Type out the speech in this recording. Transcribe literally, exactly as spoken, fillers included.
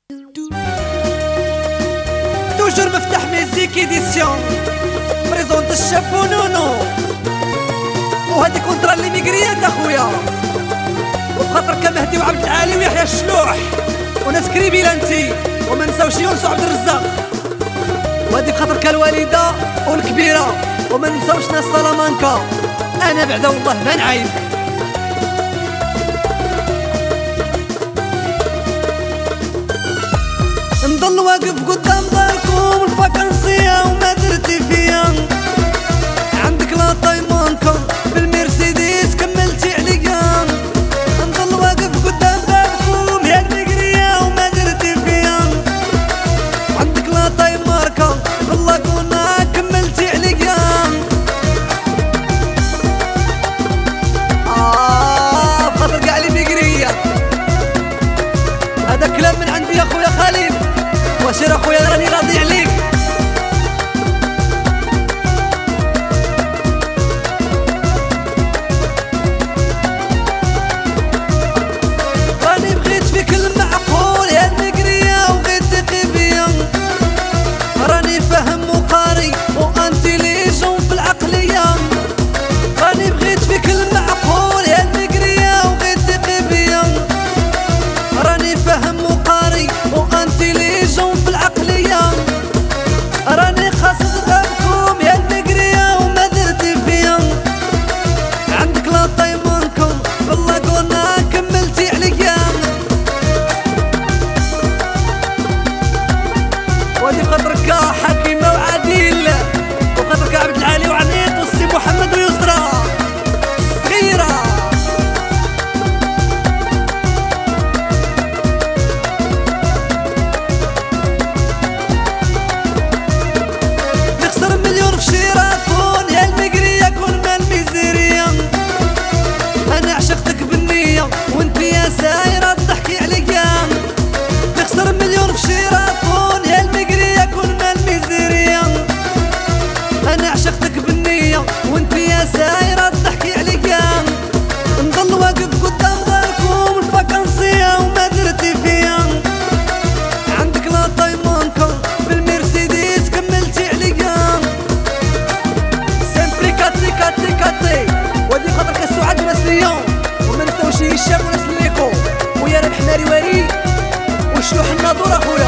توجور مفتاح ميزيك إديسيون بريزونت الشاب ونونو، وهادي كونترا اللي ميكريات اخويا، وبخاطر كمهدي وعبد العالي ويحيى الشلوح وناس كريبيلانتي، وما نساوش يونس وعبد الرزاق، وهادي بخاطر كالوالده والكبيره، وما نساوش ناس سلامانكا. انا بعدا والله ما نعايب. نضل واقف قدام داركم الفاكانسية وما درتي فيا، عندك لا طيمانكا بالمرسيدس كملتي عليا. نضل واقف قدام داركم يا المقرية وما درتي فيا، عندك لا طيماركا باللاكونا كملتي عليا. آه بخاطر كاع لي مقرية، هذا كلام من عندي يا خويا خالد، واشير اخويا راني راضي عليك. راني بغيت فيك المعقول يا المقرية وغيت تقي بيا، راني فاهم وقاري وانتيليجون في العقلية. راني بغيت فيك المعقول يا المقرية وغيت تقي بيا، راني فاهم وقاري وانتيليجون في العقلية. راني خاصد غابكم يا المقرية وما درتي فيا، عندك لا طيمانكم باللاكونا كملتي عليا. وهادي بخاطرك حكيمة وعديل، وبخاطرك عبد العالي وعنيط والسي محمد ويسرى صغيرة. نخسر مليون في شيراتون يا المقرية كون مال ميزيرية، أنا عشقتك بالنية وانت يا سايرة تضحكي عليا. نخسر مليون في شيراتون يا المقرية كون مال ميزيرية، أنا عشقتك بالنية وانت يا سايرة تضحكي عليا. نضل واقف قدام داركم الفاكانسية وما درتي فيا، عندك لا طيمانكا بالمرسيدس كملتي عليا. سيمبلي كاتي كاتي كاتي، وهادي بخاطر كالسعاد وناس ليون، وما نساوش هشام وناس ليكو، ويا راه الحماري وري والشلوح الناظور اخويا.